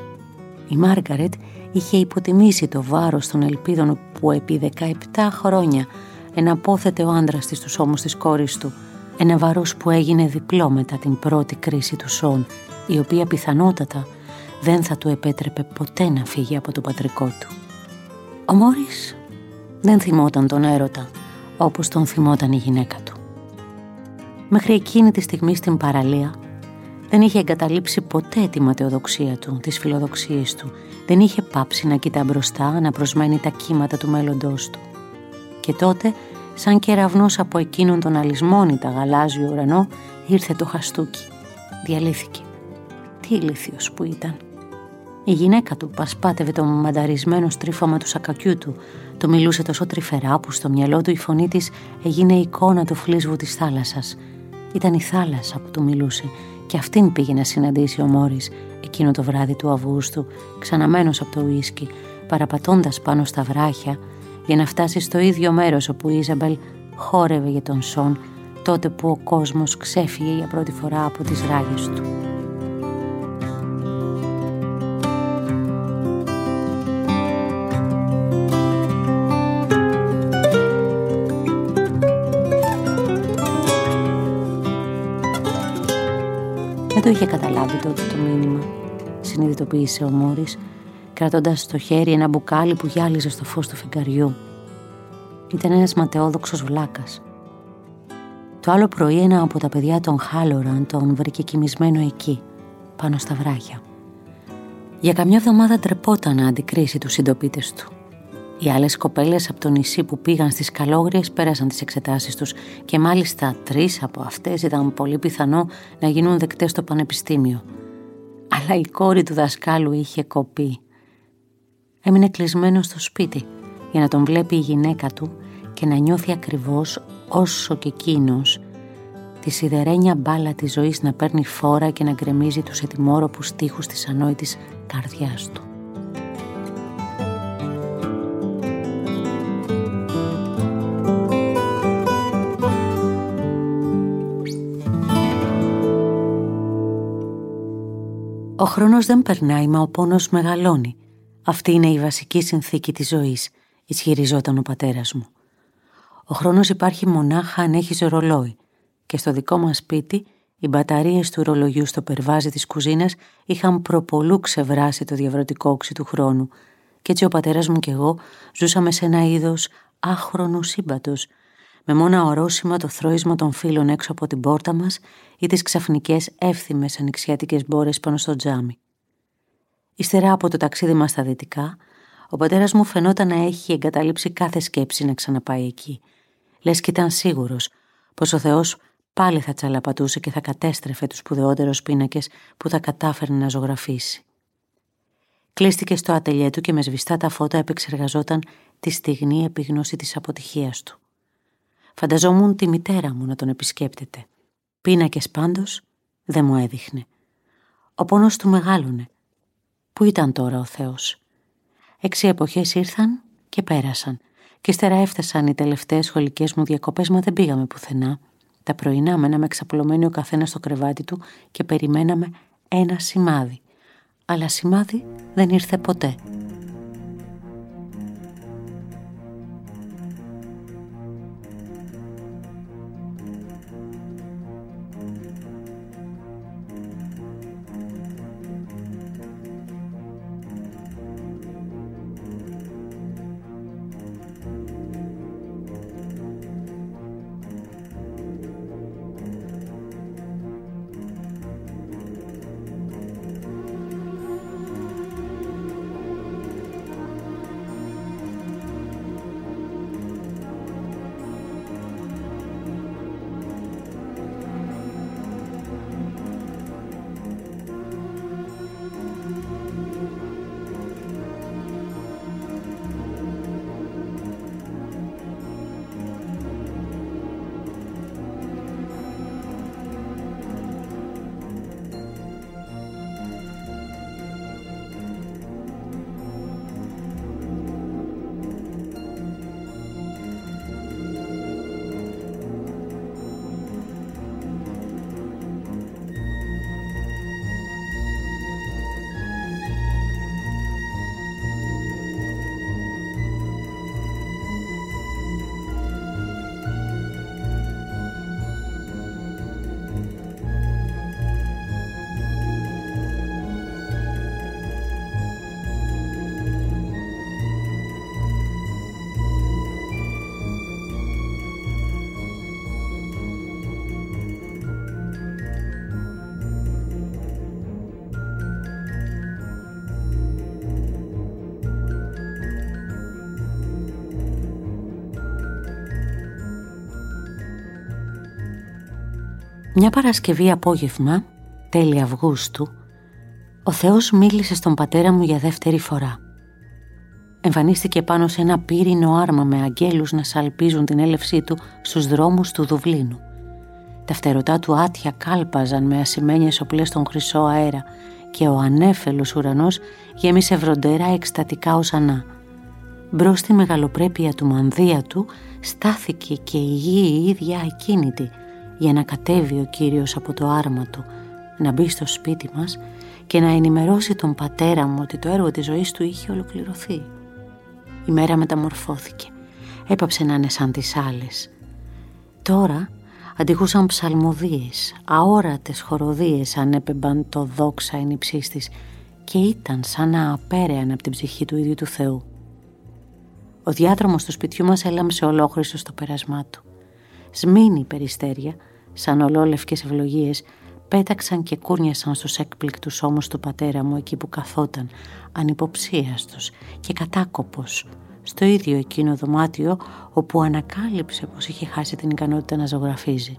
Η Μάργαρετ είχε υποτιμήσει το βάρος των ελπίδων που επί 17 χρόνια εναπόθετε ο άντρας της στους ώμους της κόρης του, ένα βάρος που έγινε διπλό μετά την πρώτη κρίση του Σον, η οποία πιθανότατα δεν θα του επέτρεπε ποτέ να φύγει από το πατρικό του. Ο Μόρις δεν θυμόταν τον έρωτα όπως τον θυμόταν η γυναίκα του. Μέχρι εκείνη τη στιγμή στην παραλία Δεν είχε εγκαταλείψει ποτέ τη ματαιοδοξία του, τις φιλοδοξίες του. Δεν είχε πάψει να κοιτά μπροστά, να προσμένει τα κύματα του μέλλοντός του. Και τότε, σαν κεραυνός από εκείνον τον αλυσμόνητα γαλάζιο ουρανό, ήρθε το χαστούκι. Διαλύθηκε. Τι ηλίθιος που ήταν. Η γυναίκα του πασπάτευε το μανταρισμένο στρίφωμα του σακακιού του, το μιλούσε τόσο τρυφερά που στο μυαλό του η φωνή της έγινε η εικόνα του φλίσβου της θάλασσας. Ήταν η θάλασσα που του μιλούσε και αυτήν πήγε να συναντήσει ο Μόρις εκείνο το βράδυ του Αυγούστου, ξαναμένος από το ουίσκι, παραπατώντας πάνω στα βράχια για να φτάσει στο ίδιο μέρος όπου η Ιζαμπέλ χόρευε για τον Σον, τότε που ο κόσμος ξέφυγε για πρώτη φορά από τις ράγες του. Δεν το είχε καταλάβει τότε το μήνυμα, συνειδητοποίησε ο Μόρις, κρατώντας στο χέρι ένα μπουκάλι που γυάλιζε στο φως του φεγγαριού. Ήταν ένας ματαιόδοξος βλάκας. Το άλλο πρωί ένα από τα παιδιά των Χάλοραν τον βρήκε κοιμισμένο εκεί, πάνω στα βράχια. Για καμιά εβδομάδα ντρεπόταν να αντικρίσει τους συντοπίτες του. Οι άλλες κοπέλες από το νησί που πήγαν στις καλόγριες πέρασαν τις εξετάσεις τους και μάλιστα 3 από αυτές ήταν πολύ πιθανό να γίνουν δεκτές στο πανεπιστήμιο. Αλλά η κόρη του δασκάλου είχε κοπεί. Έμεινε κλεισμένο στο σπίτι για να τον βλέπει η γυναίκα του και να νιώθει ακριβώς όσο και εκείνος τη σιδερένια μπάλα της ζωής να παίρνει φόρα και να γκρεμίζει τους ετοιμόρροπους τοίχους της ανόητης καρδιάς του. Ο χρόνος δεν περνάει, μα ο πόνος μεγαλώνει. Αυτή είναι η βασική συνθήκη της ζωής, ισχυριζόταν ο πατέρας μου. Ο χρόνος υπάρχει μονάχα αν έχεις ρολόι και στο δικό μας σπίτι οι μπαταρίες του ρολογιού στο περβάζι της κουζίνας είχαν προπολού ξεβράσει το διαβρωτικό όξι του χρόνου και έτσι ο πατέρας μου και εγώ ζούσαμε σε ένα είδος άχρονου σύμπαντος, με μόνα ορόσημα το θρώισμα των φύλων έξω από την πόρτα μας ή τις ξαφνικές εύθυμες ανοιξιάτικες μπόρες πάνω στο τζάμι. Ύστερα από το ταξίδι μας στα δυτικά, ο πατέρας μου φαινόταν να έχει εγκαταλείψει κάθε σκέψη να ξαναπάει εκεί. Λες κι ήταν σίγουρος πως ο Θεός πάλι θα τσαλαπατούσε και θα κατέστρεφε τους σπουδαιότερους πίνακες που θα κατάφερνε να ζωγραφίσει. Κλείστηκε στο ατελιέ του και με σβηστά τα φώτα επεξεργαζόταν τη στιγνή επίγνωση της αποτυχίας του. Φανταζόμουν τη μητέρα μου να τον επισκέπτεται. Πίνακες πάντως δεν μου έδειχνε. Ο πόνος του μεγάλωνε. Πού ήταν τώρα ο Θεός? 6 εποχές ήρθαν και πέρασαν και ύστερα έφτασαν οι τελευταίες σχολικές μου διακοπές, μα δεν πήγαμε πουθενά. Τα πρωινά μέναμε ξαπλωμένοι ο καθένας στο κρεβάτι του και περιμέναμε ένα σημάδι. Αλλά σημάδι δεν ήρθε ποτέ. Μια Παρασκευή απόγευμα, τέλη Αυγούστου, ο Θεός μίλησε στον πατέρα μου για δεύτερη φορά. Εμφανίστηκε πάνω σε ένα πύρινο άρμα με αγγέλους να σαλπίζουν την έλευσή του στους δρόμους του Δουβλίνου. Τα φτερωτά του άτια κάλπαζαν με ασημένιες οπλές στον χρυσό αέρα και ο ανέφελος ουρανός γέμισε βροντερά εκστατικά οσανά. Μπρος στη μεγαλοπρέπεια του μανδύα του στάθηκε και η γη η ίδια ακίνητη για να κατέβει ο Κύριος από το άρμα του, να μπει στο σπίτι μας και να ενημερώσει τον πατέρα μου ότι το έργο της ζωής του είχε ολοκληρωθεί. Η μέρα μεταμορφώθηκε, έπαψε να είναι σαν τις άλλες. Τώρα αντιχούσαν ψαλμοδίες, αόρατες χοροδίες ανέπεμπαν το δόξα εν υψής της και ήταν σαν να απέρεαν από την ψυχή του ίδιου του Θεού. Ο διάδρομος του σπιτιού μας έλαμψε ολόχρυστο στο πέρασμά του. Σμήνοι περιστέρια, σαν ολόλευκες ευλογίες, πέταξαν και κούρνιασαν στους έκπληκτους ώμους του πατέρα μου εκεί που καθόταν, ανυποψίαστος και κατάκοπος, στο ίδιο εκείνο δωμάτιο όπου ανακάλυψε πως είχε χάσει την ικανότητα να ζωγραφίζει.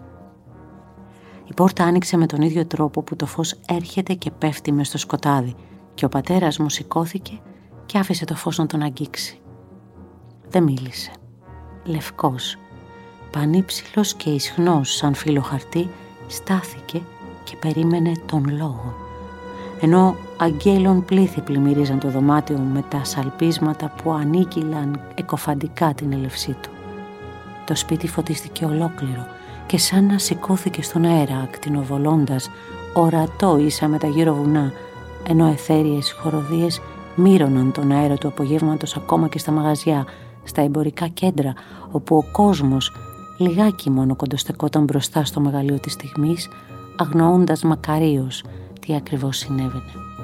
Η πόρτα άνοιξε με τον ίδιο τρόπο που το φως έρχεται και πέφτει μες στο σκοτάδι και ο πατέρας μου σηκώθηκε και άφησε το φως να τον αγγίξει. Δεν μίλησε. Λευκός, πανύψηλος και ισχνός σαν φύλλο χαρτί, στάθηκε και περίμενε τον λόγο. Ενώ αγγέλων πλήθη πλημμύριζαν το δωμάτιο με τα σαλπίσματα που ανήκυλαν εκοφαντικά την έλευσή του. Το σπίτι φωτίστηκε ολόκληρο και σαν να σηκώθηκε στον αέρα ακτινοβολώντας, ορατό ίσα με τα γύρω βουνά, ενώ αιθέριες χοροδίες μύρωναν τον αέρα του απογεύματος ακόμα και στα μαγαζιά, στα εμπορικά κέντρα, όπου ο κόσμος λιγάκι μόνο κοντοστεκόταν μπροστά στο μεγαλείο της στιγμής, αγνοώντας μακαρίως τι ακριβώς συνέβαινε.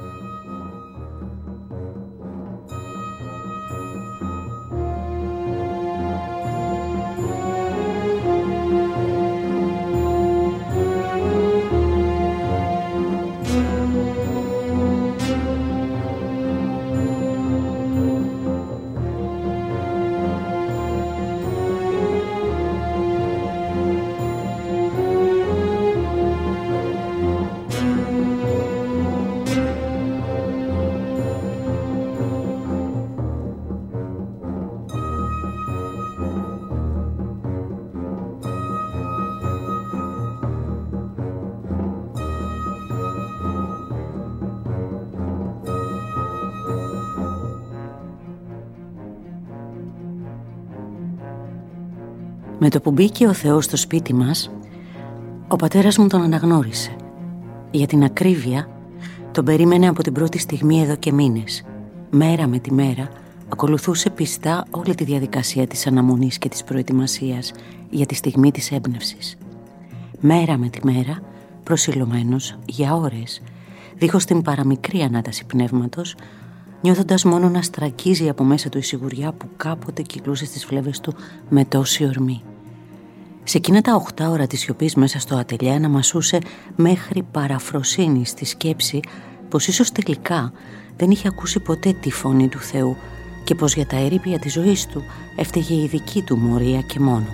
Με το που μπήκε ο Θεός στο σπίτι μας, ο πατέρας μου τον αναγνώρισε. Για την ακρίβεια, τον περίμενε από την πρώτη στιγμή εδώ και μήνες. Μέρα με τη μέρα, ακολουθούσε πιστά όλη τη διαδικασία της αναμονής και της προετοιμασίας για τη στιγμή της έμπνευσης. Μέρα με τη μέρα, προσιλωμένος για ώρες, δίχως την παραμικρή ανάταση πνεύματος, νιώθοντας μόνο να στρακίζει από μέσα του η σιγουριά που κάποτε κυκλούσε στις φλέβες του με τόση ορμή. Σε εκείνα τα 8 ώρα της σιωπής μέσα στο ατελιέ αναμασούσε μέχρι παραφροσύνη στη σκέψη πως ίσως τελικά δεν είχε ακούσει ποτέ τη φωνή του Θεού και πως για τα ερείπια της ζωής του έφταιγε η δική του μορία και μόνο.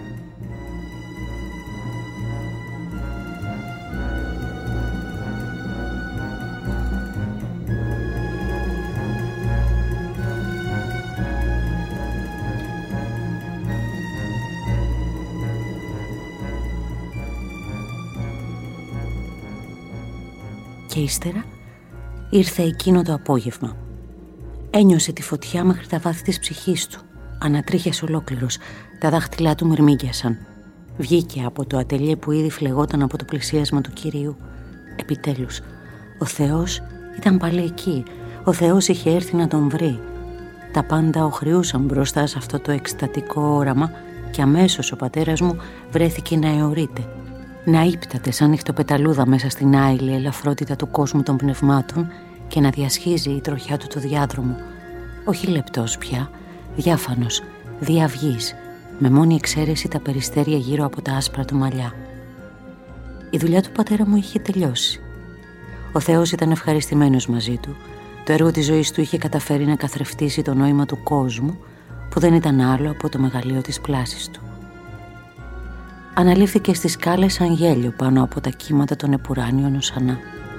Και ύστερα ήρθε εκείνο το απόγευμα. Ένιωσε τη φωτιά μέχρι τα βάθη της ψυχής του. Ανατρίχιασε ολόκληρος, τα δάχτυλά του μυρμήγκιασαν. Βγήκε από το ατελιέ που ήδη φλεγόταν από το πλησίασμα του Κυρίου. Επιτέλους, ο Θεός ήταν πάλι εκεί. Ο Θεός είχε έρθει να τον βρει. Τα πάντα οχριούσαν μπροστά σε αυτό το εκστατικό όραμα και αμέσως ο πατέρας μου βρέθηκε να αιωρείται, να ύπταται σαν νυχτοπεταλούδα μέσα στην άειλη ελαφρότητα του κόσμου των πνευμάτων και να διασχίζει η τροχιά του το διάδρομο, όχι λεπτός πια, διάφανος, διαυγής, με μόνη εξαίρεση τα περιστέρια γύρω από τα άσπρα του μαλλιά. Η δουλειά του πατέρα μου είχε τελειώσει. Ο Θεός ήταν ευχαριστημένος μαζί του. Το έργο της ζωής του είχε καταφέρει να καθρεφτίσει το νόημα του κόσμου, που δεν ήταν άλλο από το μεγαλείο της πλάσης του. αναλήφθηκε στις σκάλες σαν γέλιο πάνω από τα κύματα των επουράνιων οσανά.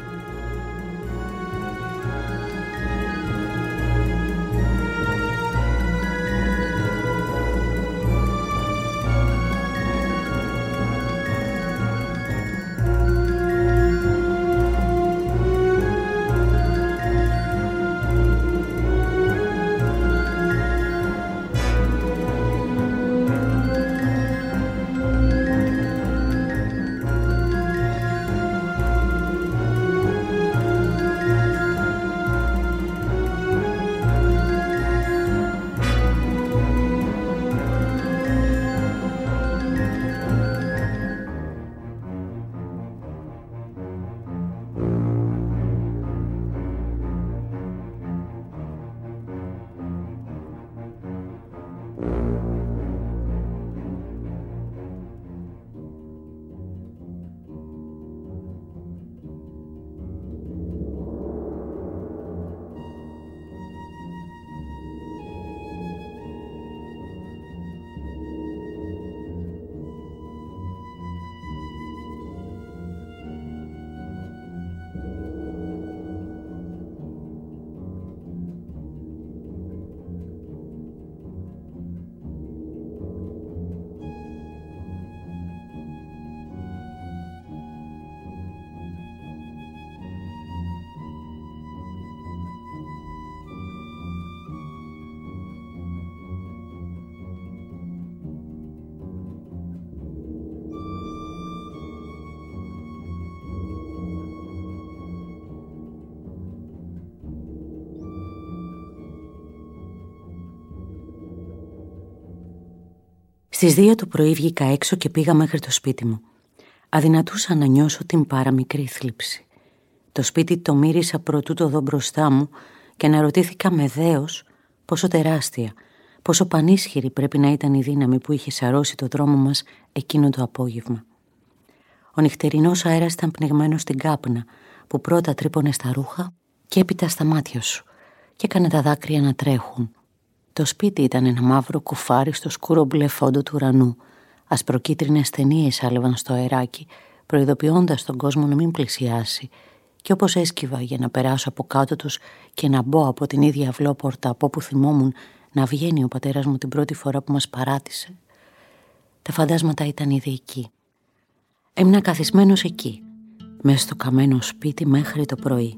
Στις 2 το πρωί βγήκα έξω και πήγα μέχρι το σπίτι μου. Αδυνατούσα να νιώσω την παραμικρή θλίψη. Το σπίτι το μύρισα προτού το δω μπροστά μου και αναρωτήθηκα με δέος πόσο τεράστια, πόσο πανίσχυρη πρέπει να ήταν η δύναμη που είχε σαρώσει το δρόμο μας εκείνο το απόγευμα. Ο νυχτερινός αέρας ήταν πνιγμένος στην κάπνα που πρώτα τρύπωνε στα ρούχα και έπειτα στα μάτια σου και έκανε τα δάκρυα να τρέχουν. Το σπίτι ήταν ένα μαύρο κουφάρι στο σκούρο μπλε φόντο του ουρανού. Ασπροκίτρινες ταινίες άλευαν στο αεράκι, προειδοποιώντας τον κόσμο να μην πλησιάσει. Και όπως έσκυβα για να περάσω από κάτω τους και να μπω από την ίδια αυλόπορτα από όπου θυμόμουν να βγαίνει ο πατέρας μου την πρώτη φορά που μας παράτησε, τα φαντάσματα ήταν ήδη εκεί. Έμεινα καθισμένος εκεί, μέσα στο καμένο σπίτι μέχρι το πρωί.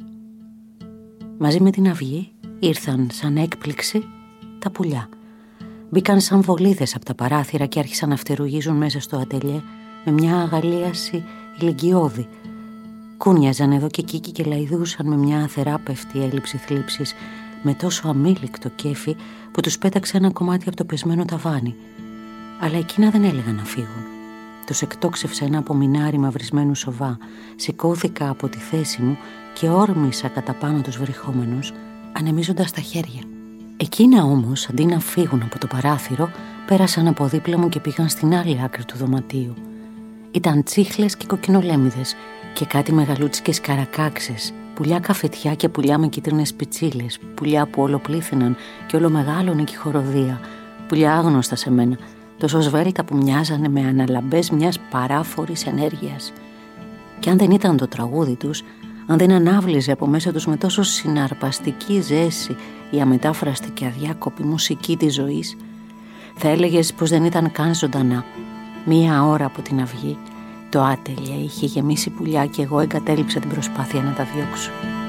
Μαζί με την αυγή ήρθαν σαν έκπληξη τα πουλιά. Μπήκαν σαν βολίδες από τα παράθυρα και άρχισαν να φτερουγίζουν μέσα στο ατελιέ με μια αγαλίαση ηλικιώδη. Κούνιαζαν εδώ και εκεί και λαϊδούσαν με μια αθεράπευτη έλλειψη θλίψης, με τόσο αμήλικτο κέφι που τους πέταξε ένα κομμάτι από το πεσμένο ταβάνι. Αλλά εκείνα δεν έλεγαν να φύγουν. Τους εκτόξευσε ένα απομεινάρι μαυρισμένου σοβά. Σηκώθηκα από τη θέση μου και όρμησα κατά πάνω τους βρυχόμενους, ανεμίζοντας τα χέρια. Εκείνα όμως, αντί να φύγουν από το παράθυρο, πέρασαν από δίπλα μου και πήγαν στην άλλη άκρη του δωματίου. Ήταν τσίχλες και κοκκινολέμιδες και κάτι μεγαλούτσικες καρακάξες, πουλιά καφετιά και πουλιά με κίτρινες πιτσίλες, πουλιά που όλο πλήθυναν και όλο μεγάλωνε και η χοροδία, πουλιά άγνωστα σε μένα, τόσο σβέλτα που μοιάζανε με αναλαμπές μιας παράφορης ενέργειας. Και αν δεν ήταν το τραγούδι τους, αν δεν ανάβλιζε από μέσα τους με τόσο συναρπαστική ζέση η αμετάφραστη και αδιάκοπη μουσική της ζωής, θα έλεγες πως δεν ήταν καν ζωντανά. 1 ώρα από την αυγή, το άτελειε είχε γεμίσει πουλιά και εγώ εγκατέλειψα την προσπάθεια να τα διώξω.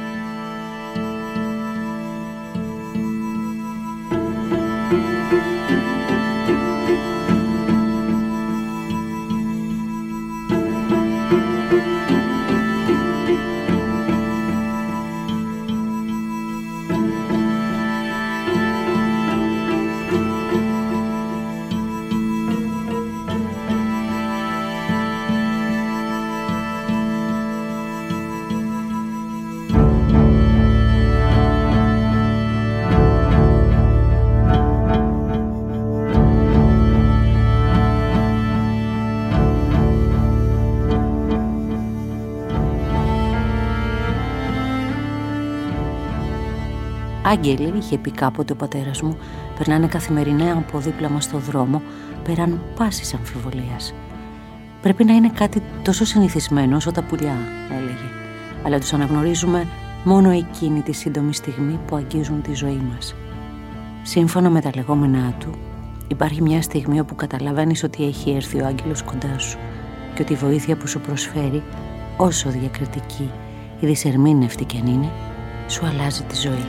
Άγγελοι, είχε πει κάποτε ο πατέρας μου, περνάνε καθημερινά από δίπλα μας στο δρόμο, πέραν πάσης αμφιβολίας. Πρέπει να είναι κάτι τόσο συνηθισμένο όσο τα πουλιά, έλεγε. Αλλά τους αναγνωρίζουμε μόνο εκείνη τη σύντομη στιγμή που αγγίζουν τη ζωή μας. Σύμφωνα με τα λεγόμενά του, υπάρχει μια στιγμή όπου καταλαβαίνεις ότι έχει έρθει ο άγγελος κοντά σου και ότι η βοήθεια που σου προσφέρει, όσο διακριτική ή δυσερμήνευτη κι αν είναι, σου αλλάζει τη ζωή.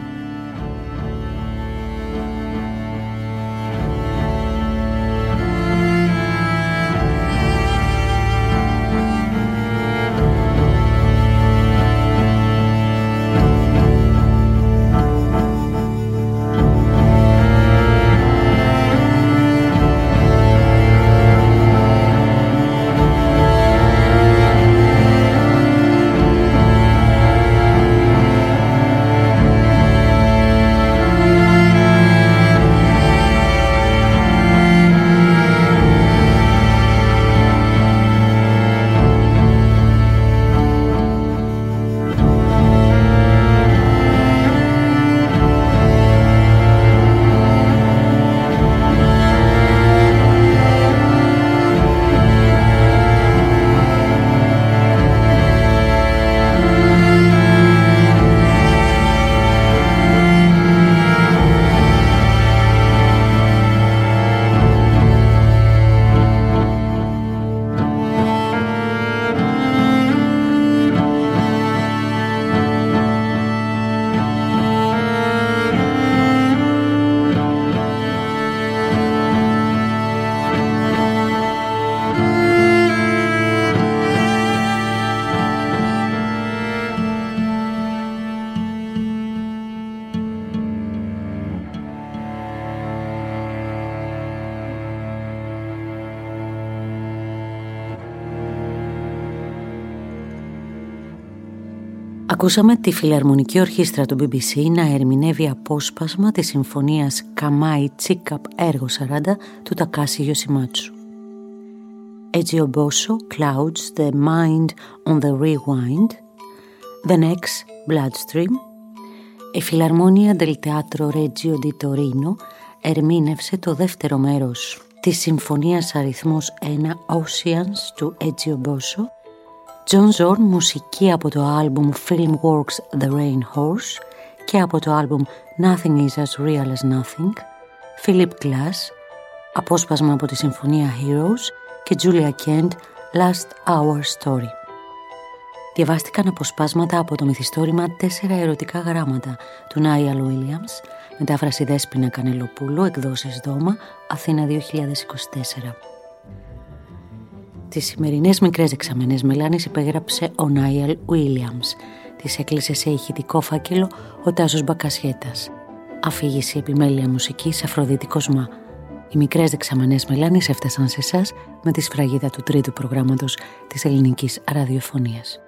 Ακούσαμε τη Φιλαρμονική Ορχήστρα του BBC να ερμηνεύει απόσπασμα της συμφωνίας Καμάι Τσίκαπ έργο 40 του Τακάσι Γιοσιμάτσου. Eiji Oboso, Clouds, The Mind on the Rewind, The Next, Bloodstream. Η Φιλαρμόνια del Teatro Regio di Torino ερμήνευσε το δεύτερο μέρος της συμφωνίας αριθμός 1 Oceans του Eiji Oboso. John Zorn, μουσική από το άλμπουμ Filmworks The Rain Horse και από το άλμπουμ Nothing is as real as nothing. Philip Glass, απόσπασμα από τη συμφωνία Heroes και Julia Kent, Last Hour Story. Διαβάστηκαν αποσπάσματα από το μυθιστόρημα 4 ερωτικά γράμματα του Νάιαλ Williams, μετάφραση Δέσποινα Κανελοπούλου, εκδόσεις Δώμα, Αθήνα 2024. Τις σημερινές μικρές δεξαμενές μελάνης υπέγραψε ο Νάιαλ Williams. Τις έκλεισε σε ηχητικό φάκελο ο Τάσος Μπακασιέτας. Αφήγηση επιμέλεια μουσικής Αφροδίτη Κοσμά. Οι μικρές δεξαμενές μελάνης έφτασαν σε εσάς με τη σφραγίδα του τρίτου προγράμματος της ελληνικής ραδιοφωνίας.